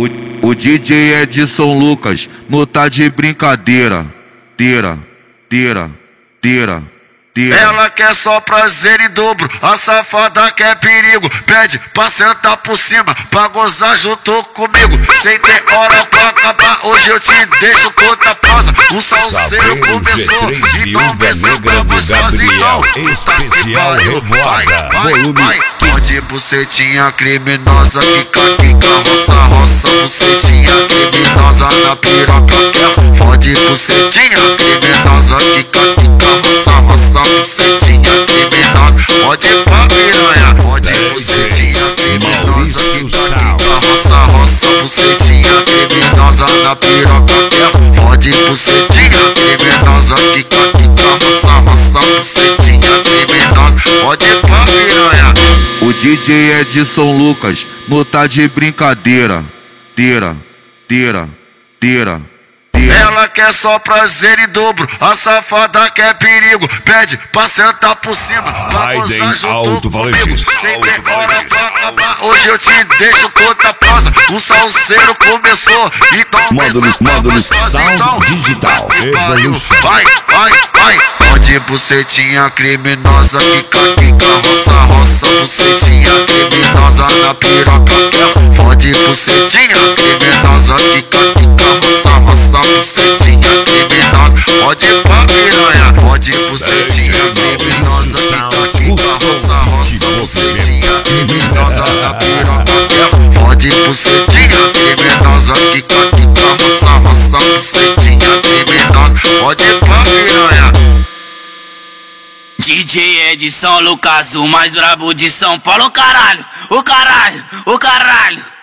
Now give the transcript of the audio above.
O DJ Edson Lucas, não tá de brincadeira. Tira. Ela quer só prazer em dobro, a safada quer perigo. Pede pra sentar por cima, pra gozar junto comigo. Sem ter hora pra acabar, hoje eu te deixo toda prosa. O salseiro começou, então vem samba gostosa, então. Especial Revoada, volume. Pode bucetinha criminosa, quica, roça, bucetinha criminosa na piroca. Fode bucetinha criminosa, quica, roça, bucetinha criminosa. Pode pra piranha, pode bucetinha criminosa, quica, roça, bucetinha criminosa na piroca. Fode bucetinha criminosa, quica, roça, bucetinha criminosa. Pode pra piranha. O DJ Edson Lucas, não tá de brincadeira. Tira. Ela quer só prazer em dobro, a safada quer perigo. Pede pra sentar por cima, pra gozar junto comigo. Sem ter hora pra acabar, hoje eu te deixo toda prosa. O salseiro começou, então Módulos Sound Digital Evolution. Vai. Pode bucetinha criminosa, quica, roça, bucetinha criminosa na piroca. Fode bucetinha criminosa, quica, roça, bucetinha criminosa. Pode pra piranha, pode bucetinha criminosa, quica, roça, bucetinha criminosa na piroca. Fode bucetinha criminosa, quica, roça, bucetinha criminosa. Pode pra piranha. DJ Edson Lucas, o mais brabo de São Paulo, o caralho.